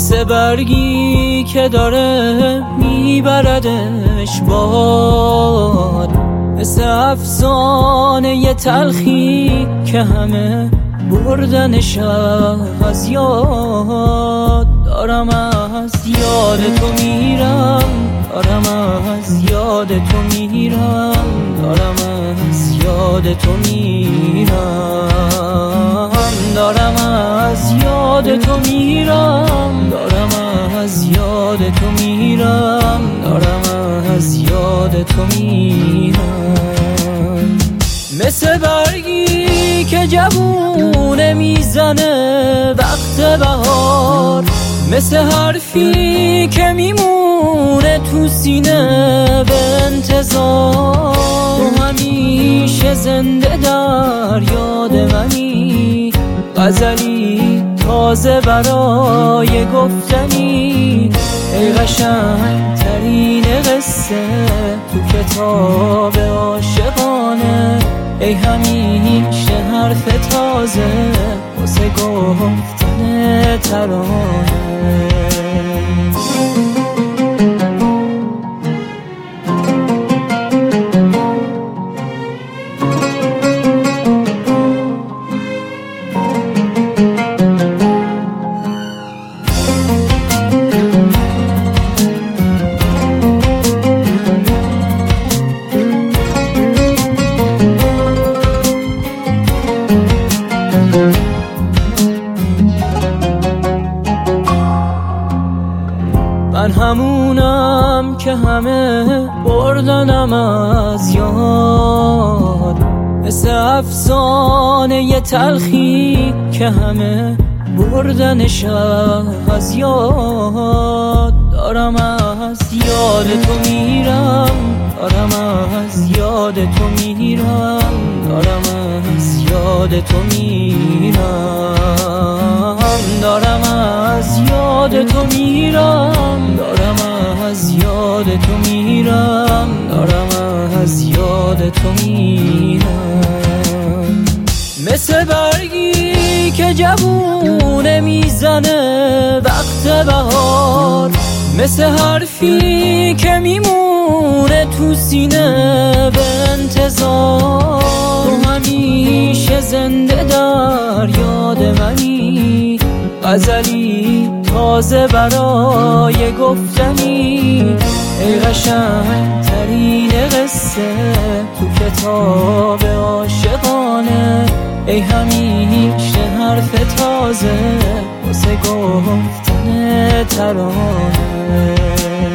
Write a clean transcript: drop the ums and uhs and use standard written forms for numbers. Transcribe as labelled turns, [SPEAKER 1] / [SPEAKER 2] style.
[SPEAKER 1] مثل برگی که داره میبردش باد، مثل افسانه یه تلخی که همه بردنش از یاد. دارم از یاد تو میرم، دارم از یاد تو میرم، دارم از یاد تو میرم، دارم از یاد تو میرم، دارم از یاد تو میرم، دارم از یاد تو میرم. مثل برگی که جوونه میزنه وقت بهار، مثل حرفی که میمونه تو سینه به انتظار. همیشه زنده در یاد منی، غزلی تازه برای گفتنی. ای قشنگ ترین قصه تو کتاب عاشقانه، ای همیشه حرف تازه واسه گفتن ترانه. من همونم که همه بردنم از یاد، مثل افسانه یه تلخی که همه بردنش از یاد. دارم از یاد تو میرم، دارم از یاد تو میرم، دارم از یاد تو میرم، دارم از یاد تو میرم، دارم از یاد تو میرم، دارم از یاد تو میرم. مثل برگی که جوونه میزنه وقت بهار، مثل حرفی که میمونه تو سینه به انتظار. همیشه زنده در یاد منی، غزلی تازه برای گفتنی. ای قشنگ ترین قصه تو کتاب عاشقانه، ای همیشه حرف تازه واسه گفتن ترانه.